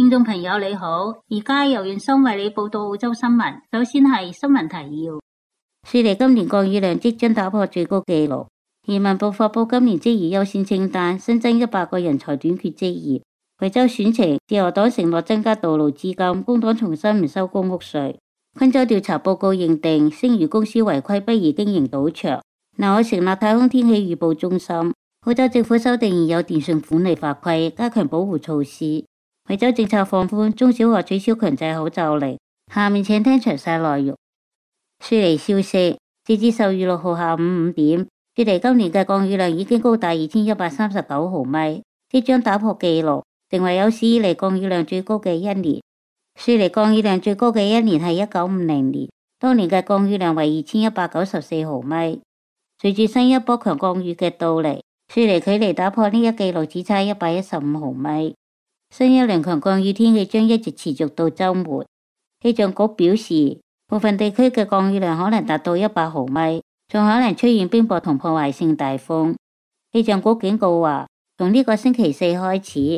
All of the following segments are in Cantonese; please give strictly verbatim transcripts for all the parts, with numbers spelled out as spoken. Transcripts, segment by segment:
聽眾朋友你好，而家由袁生為你報道澳洲新聞。首先係新聞提要：雪梨今年降雨量即將打破最高紀錄。移民部發佈今年職業優先清單，新增一百個人才短缺職業。維州選情，自由黨承諾增加道路資金，工黨重新唔收公屋稅。昆州調查報告認定，星宇公司違規不宜經營賭場。南海成立太空天氣預報中心。澳洲政府修訂現有電訊管理法規，加強保護措施。維州政策放寬，中小學取消強制口罩令。下面請聽詳細內容。雪梨消息，截至十月六號下午五點，雪梨今年嘅降雨量已經高達二千一百三十九毫米，即將打破紀錄，成為有史以嚟降雨量最高嘅一年。雪梨降雨量最高嘅一年係一九五零年，當年嘅降雨量為二千一百九十四毫米。隨住新一波強降雨嘅到嚟，雪梨距離打破呢一紀錄只差一百一十五毫米。新一輪強降雨天氣將一直持續到週末。氣象局表示，部分地區嘅降雨量可能達到一百毫米，仲可能出現冰雹同破壞性大風。氣象局警告話，從呢個星期四開始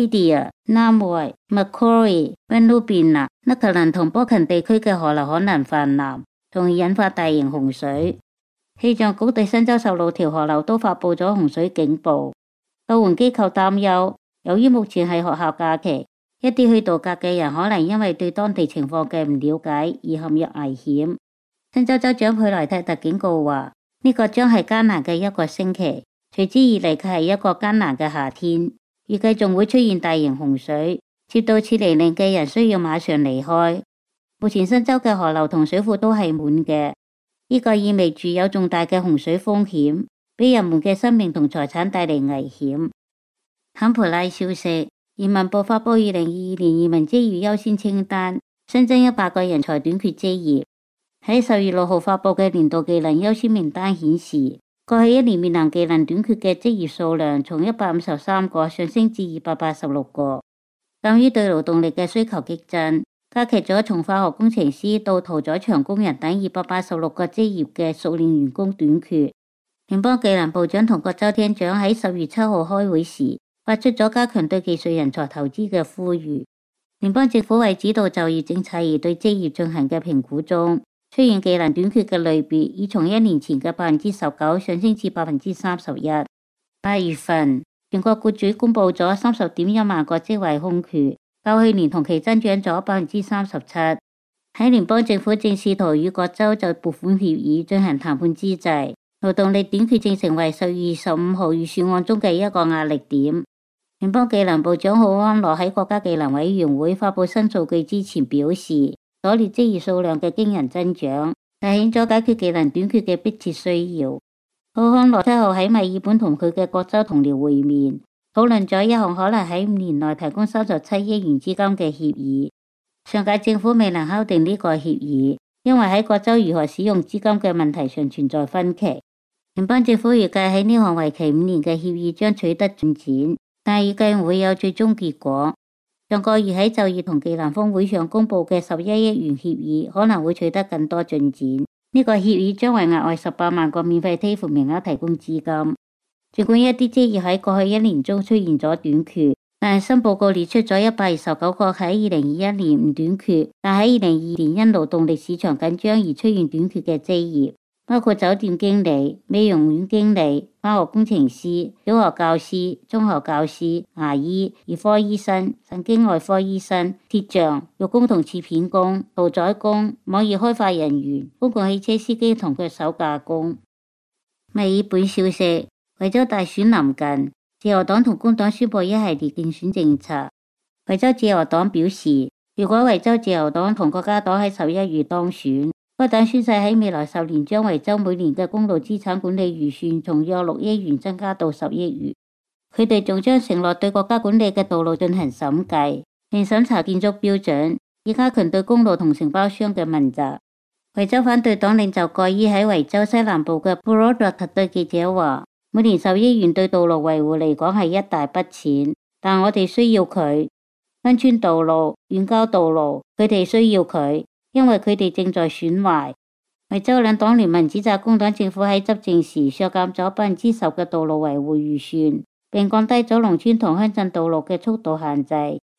，Wadia、Namoi、Macquarie、Benubina、納特蘭同波近地區嘅河流可能泛濫，從而引發大型洪水。氣象局對新州十六條河流都發佈咗洪水警報。救援機構擔憂，由於目前係學校假期，一啲去度假嘅人可能因為對當地情況嘅唔了解而陷入危險。新州州長佩萊特特警告話，呢個將係艱難嘅一個星期，隨之而嚟嘅係一個艱難嘅夏天，預計仲會出現大型洪水，接到撤離令嘅人需要馬上離開。目前新州嘅河流同水庫都係滿嘅，呢個意味住有重大嘅洪水風險，俾人們嘅生命同財產帶嚟危險。坎培拉消息，移民部發佈二零二二年移民職業優先清單，新增一百個人才短缺職業。喺十月六號發佈嘅年度技能優先名單顯示，過去一年面臨技能短缺嘅職業數量從一百五十三個上升至二百八十六個。鑒於對勞動力嘅需求激增，加劇咗從化學工程師到屠宰場工人等二百八十六個職業嘅熟練員工短缺。聯邦技能部長同各州廳長喺十月七號開會時，發出咗加強對技術人才投資嘅呼籲。聯邦政府為指導就業政策而對職業進行嘅評估中，出現技能短缺嘅類別已從一年前嘅百分之十九上升至百分之三十一。八月份，全國僱主公布咗三十點一萬個職位空缺，較去年同期增長咗百分之三十七。喺聯邦政府正試圖與各州就撥款協議進行談判之際，勞動力短缺正成為十月二十五號預算案中嘅一個壓力點。聯邦技能部長奧安樂喺國家技能委員會發佈新數據之前表示，所列職業數量嘅驚人增長，凸顯咗解決技能短缺嘅迫切需要。奧安樂七號喺墨爾本同佢嘅各州同僚會面，討論咗一項可能喺五年內提供三十七億元資金嘅協議。上屆政府未能敲定呢個協議，因為喺各州如何使用資金嘅問題上存在分歧。聯邦政府預計喺呢項為期五年嘅協議將取得進展，但預計唔會有最終結果。上個月喺就業同技能峰會上公布嘅十一億元協議可能會取得更多進展。呢個協議將為額外十八萬個免費貼付名額提供資金。儘管一啲職業喺過去一年中出現咗短缺，但係新報告列出咗一百二十九個喺二零二一年唔短缺，但喺二零二二年因勞動力市場緊張而出現短缺嘅職業。包括酒店經理、美容院經理、化學工程師、小學教師、中學教師、牙醫、兒科醫生、神經外科醫生、鐵匠、肉工同切片工、屠宰工、網頁開發人員、公共汽車司機同腳手架工。墨爾本消息，維州大選臨近，自由黨同工黨宣布一系列競選政策。維州自由黨表示，如果維州自由黨同國家黨喺十一月當選，該黨宣誓喺未來十年將維州每年嘅公路資產管理預算從約六億元增加到十億元。佢哋仲將承諾對國家管理嘅道路進行審計，並審查建築標準，以加強對公路同承包商嘅問責。維州反對黨領袖蓋伊喺維州西南部嘅布羅特特對記者話，每年十億元對道路維護嚟講係一大筆錢，但我哋需要佢。鄉村道路、遠郊道路，佢哋需要佢。因為佢哋正在損壞。維州兩黨聯盟指責工黨政府喺執政時削減咗百分之十嘅道路維護預算，並降低咗農村同鄉鎮道路嘅速度限制，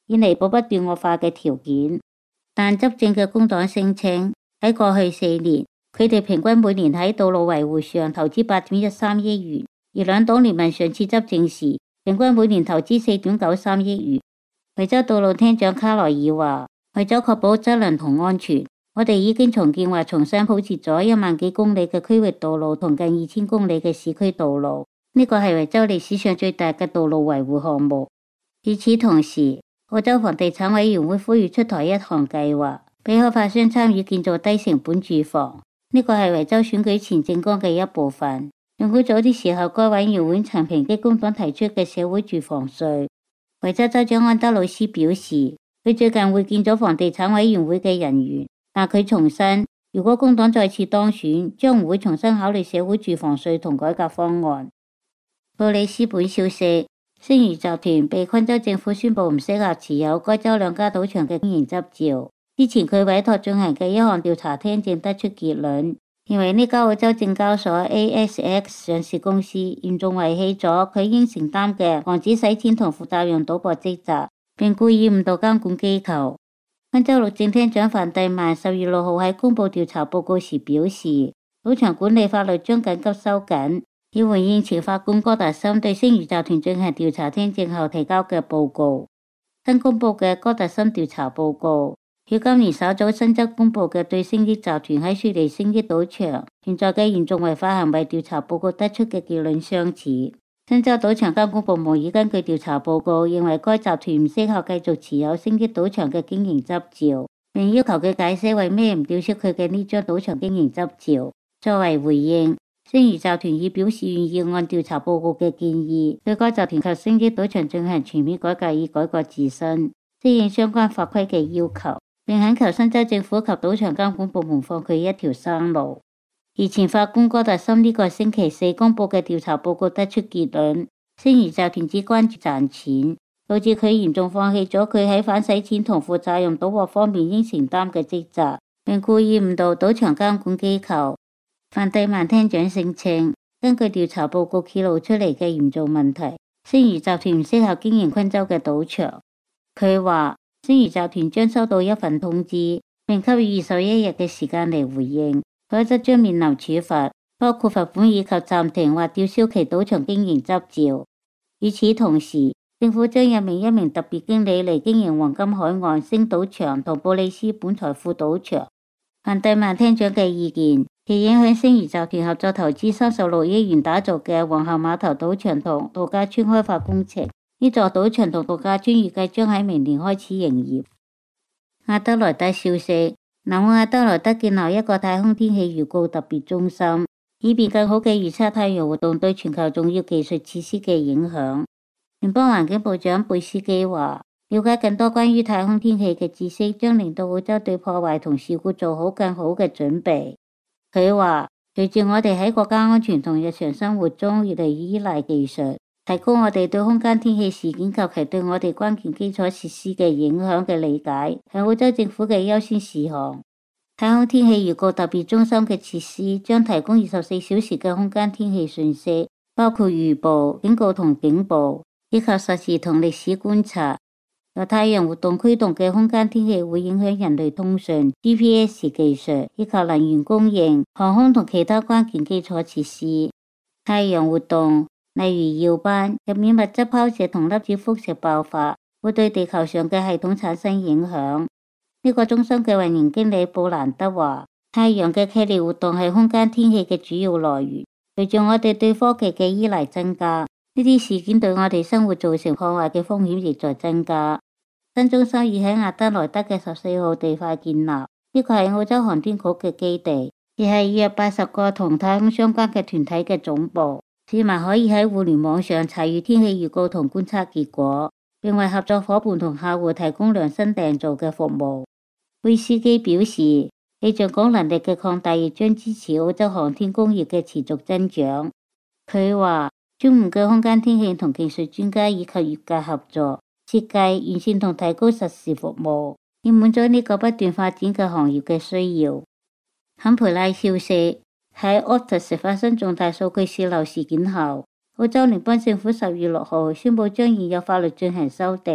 以彌補不斷惡化嘅條件。但執政嘅工黨聲稱喺過去四年，佢哋平均每年喺道路維護上投資八點一三億元，而兩黨聯盟上次執政時，平均每年投資四點九三億元。維州道路廳長卡萊爾話：為咗確保質量同安全，我哋已經重建或重新鋪設咗一萬幾公里嘅區域道路同近二千公里嘅市區道路。呢個係維州歷史上最大嘅道路維護項目。與此同時，澳洲房地產委員會呼籲出台一項計劃，俾開發商參與建造低成本住房。呢個係維州選舉前政綱嘅一部分。用估早啲時候，該委員會曾抨擊工黨提出嘅社會住房稅。維州州長安德魯斯表示，佢最近會見咗房地產委員會嘅人員，但佢重申，如果工黨再次當選，將唔會重新考慮社會住房稅同改革方案。布里斯本消息，星魚集團被昆州政府宣布唔適合持有該州兩家賭場嘅經營執照。之前佢委託進行嘅一項調查聽證得出結論，認為呢家澳洲證交所 A S X 上市公司嚴重遺棄咗佢應承擔嘅防止洗錢同負責任賭博職責，並故意誤導監管機構。昆州律政廳長范蒂曼十月六號喺公布調查報告時表示，賭場管理法律將緊急收緊，以回應前法官戈達森對星魚集團進行調查聽證後提交嘅報告。新公布嘅戈達森調查報告與今年稍早新增公布嘅對星益集團喺雪梨星益賭場存在嘅嚴重違法行為調查報告得出嘅結論相似。新州賭場監管部門已根據調查報告認為該集團唔適合繼續持有星益賭場嘅經營執照，並要求佢解釋為咩唔吊銷佢嘅呢張賭場經營執照。作為回應，星魚集團已表示願意按調查報告嘅建議，對該集團及星益賭場進行全面改革，以改革自身，適應相關法規嘅要求，並懇求新州政府及賭場監管部門放佢一條生路。而前法官戈達森呢個星期四公布嘅調查報告得出結論，星魚集團只關注賺錢，導致佢嚴重放棄咗佢喺反洗錢同負責任賭博方面應承擔嘅職責，並故意誤導賭場監管機構。范蒂曼廳長聲稱，根據調查報告揭露出嚟嘅嚴重問題，星魚集團唔適合經營昆州嘅賭場。佢話星魚集團將收到一份通知，並給予二十一日嘅時間嚟回應，否則將面臨處罰，包括罰款以及暫停或吊銷其賭場經營執照。與此同時，政府將任命一名特別經理嚟經營黃金海岸星賭場同布里斯本財富賭場。范蒂曼廳長嘅意見亦影響星魚集團合作投資三十六億元打造嘅皇后碼頭賭場同度假村開發工程。呢座賭場同度假村預計將喺明年開始營業。阿德萊德消息，南澳阿德萊德建立一個太空天氣預告特別中心，以便更好嘅預測太陽活動對全球重要技術設施嘅影響。聯邦環境部長貝斯基話，了解更多關於太空天氣嘅知識，將令到澳洲對破壞同事故做好更好嘅準備。佢話，隨住我哋喺國家安全同日常生活中越嚟越依賴技術，提高我哋對空間天氣事件及其對我哋關鍵基礎設施嘅影響嘅理解，係澳洲政府嘅優先事項。太空天氣預告特別中心嘅設施將提供二十四小時嘅空間天氣信息，包括預報、警告同警報，以及實時同歷史觀察。由太陽活動驅動嘅空間天氣會影響人類通訊、G P S 技術以及能源供應、航空同其他關鍵基礎設施。太陽活動例如耀斑、入面物質拋射同粒子輻射爆發，會對地球上嘅系統產生影響。呢個中心嘅運營經理布蘭德話，太陽嘅劇烈活動係空間天氣嘅主要來源。隨住我哋對科技嘅依賴增加，呢啲事件對我哋生活造成破壞嘅風險亦在增加。新中心已喺亞德萊德嘅十四號地塊建立，呢個係澳洲航天局嘅基地，亦係約八十個同太空相關嘅團體嘅總部。市民可以喺互聯網上查閱天氣預告同觀測結果，並為合作伙伴同客戶提供量身訂造嘅服務。貝斯基表示，氣象局能力嘅擴大亦將支持澳洲航天工業嘅持續增長。佢話，專門嘅空間天氣同技術專家以及業界合作，設計、完善同提高實時服務，以滿足呢個不斷發展嘅行業嘅需要。坎培拉消息，喺 Optus 發生重大數據洩漏事件後，澳洲聯邦政府十月六號宣布將現有法律進行修訂，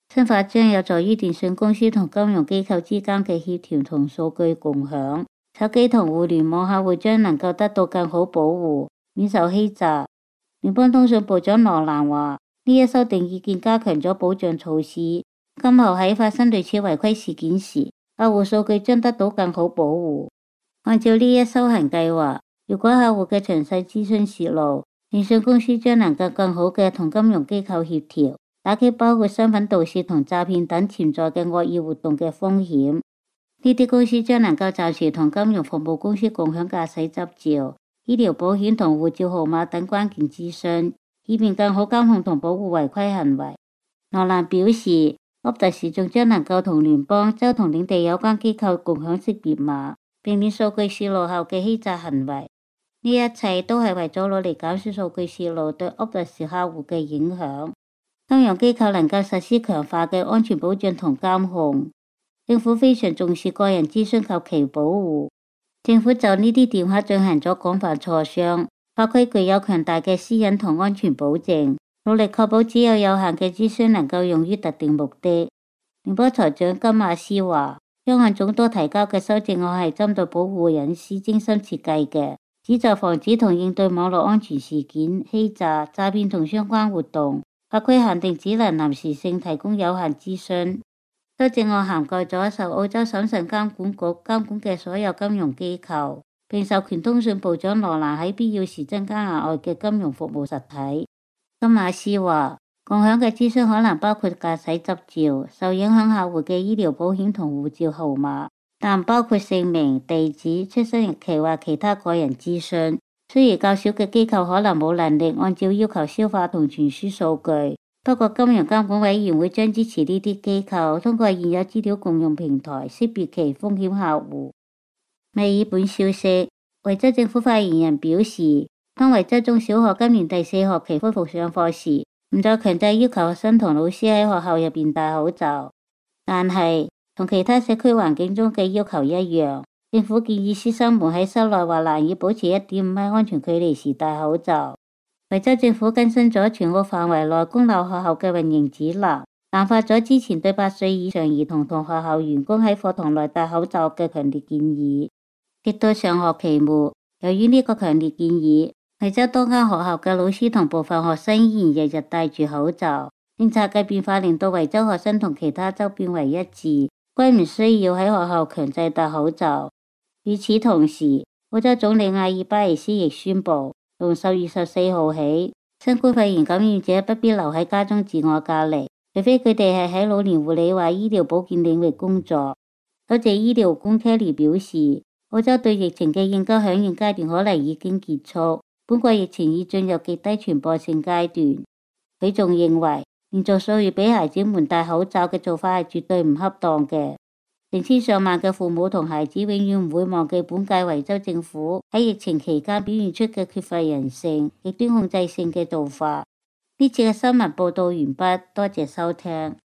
新法將有助於電信公司同金融機構之間嘅協調同數據共享，手機同互聯網客戶將能夠得到更好保護，免受欺詐。聯邦通訊部長羅蘭話：呢一修訂意見加強咗保障措施，今後喺發生類似違規事件時，客戶數據將得到更好保護。按照呢一修行計劃，如果客戶嘅詳細資訊泄露，電信公司將能夠更好嘅同金融機構協調，打擊包括身份盜竊同詐騙等潛在嘅惡意活動嘅風險。呢啲公司將能夠暫時同金融服務公司共享駕駛執照、醫療保險同護照號碼等關鍵資訊，以便更好監控同保護違規行為。羅蘭表示，Optus仲將能夠同聯邦、州同領地有關機構共享識別碼，避免數據泄露後嘅欺詐行為。呢一切都係為咗努力減少數據泄露對 Optus 客戶嘅影響。金融機構能夠實施強化嘅安全保障同監控。政府非常重視個人資訊及其保護。政府就呢啲電話進行咗廣泛磋商，法規具有強大嘅私隱同安全保證，努力確保只有有限嘅資訊能夠用於特定目的。聯邦財長金馬斯話，將向總督提交嘅修正案係針對保護隱私精心設計嘅，旨在防止同應對網絡安全事件、欺詐、詐騙同相關活動。法規限定只能臨時性提供有限資訊。修正案涵蓋咗受澳洲審慎監管局監管嘅所有金融機構，並授權通訊部長羅蘭喺必要時增加額外嘅金融服務實體。金馬斯話，共享嘅資訊可能包括駕駛執照、受影響客戶嘅醫療保險同護照號碼，但唔包括姓名、地址、出生日期或其他個人資訊。雖然較少嘅機構可能冇能力按照要求消化同傳輸數據，不過金融監管委員會將支持呢啲機構通過現有資料共用平台識別其風險客戶。墨爾本消息，維州政府發言人表示，當維州中小學今年第四學期恢復上課時，唔再強制要求學生同老師喺學校入邊戴口罩，但係同其他社區環境中嘅要求一樣，政府建議師生們喺室內或難以保持一點五米安全距離時戴口罩。維州政府更新咗全澳範圍內公立學校嘅運營指南，淡化咗之前對八歲以上兒童同學校員工喺課堂內戴口罩嘅強烈建議。直到上學期末，由於呢個強烈建議，維州多間學校嘅老師同部分學生依然日日戴住口罩。政策嘅變化令到維州學生同其他州變為一致，歸唔需要喺學校強制戴口罩。與此同時，澳洲總理阿爾巴尼斯亦宣布，從十月十四號起，新冠肺炎感染者不必留喺家中自我隔離，除非佢哋係喺老年護理或醫療保健領域工作。首席醫療官 Kelly 表示，澳洲對疫情嘅應急響應階段可能已經結束，本國疫情已進入極低傳播性階段。佢仲認為，連續數月俾孩子們戴口罩嘅做法係絕對唔恰當嘅。成千上萬嘅父母同孩子永遠唔會忘記本屆維州政府喺疫情期間表現出嘅缺乏人性、極端控制性嘅做法。呢次嘅新聞報道完畢，多謝收聽。